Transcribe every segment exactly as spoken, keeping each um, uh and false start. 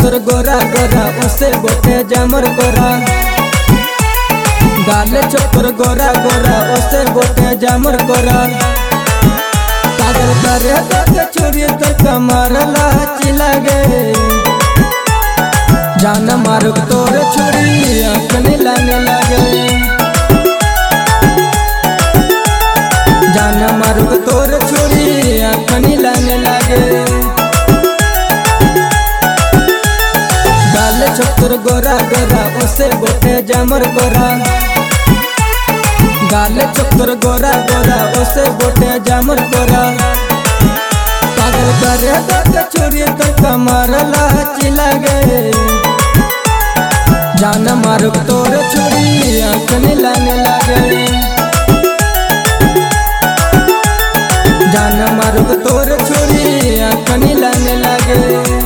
चतुर गोरा गोरा उसे बोटे जामर गोरा गाले चतुर गोरा गोरा उसे बोटे जामर गोरा पागल करे तो चोरी तो कमर लाची लगे जान मारो तोर छुरी आँख लाने लगे जान मारो तोर छुरी आँख लाने लगे गाले चतुर गोरा गोरा उसे बोटे जामर गोरा गाले चतुर गोरा गोरा उसे बोटे जामर गोरा पागल करे तो चोरी तो कमर लाची लगे जान मारो तोर छुरी आँख लाने लगे जान मारो तोर छुरी आँख लाने लगे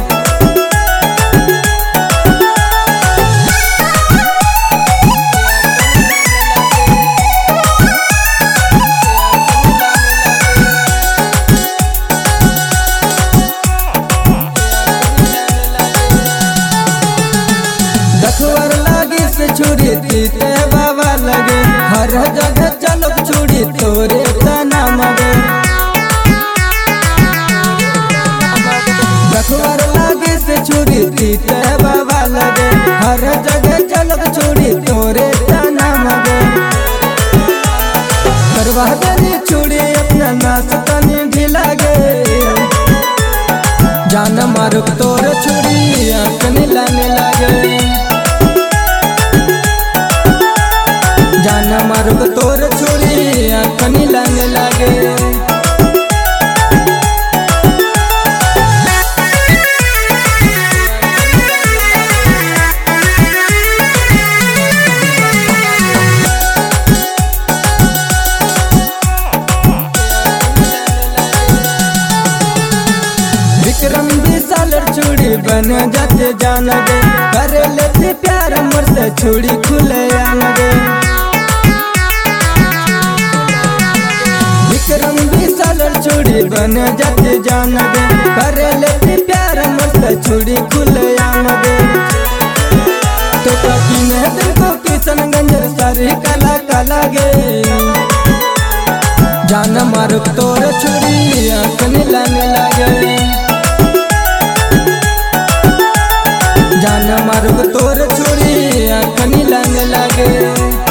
दखवर लागी से छुरी तीते बाबा लगे हर जगह चलो छुरी तोरे तना मगे दखवर लागी से छुरी तीते बाबा लगे हर जगह चलो छुरी तोरे तना मगे करवा देनी छुरी अपना नाच तनी भी लगे जान मारो तोर छुरी आँख लाने लगे जान मारो तोर छुरी आँख लाने लगे विक्रम विशाल छुरी बन जाते जान गे करे लेते प्यार मर से छुरी खुले आन गे विक्रम विशाल छुरी बन जाते जान गे करे लेते प्यार मर से छुरी खुले आन गे तो कभी ने दिल को किशनगंज सारी कला कला गे जान मारो तोर छुरी आँख लाने लगे जान मारो तोर छुरी आँख लाने लगे।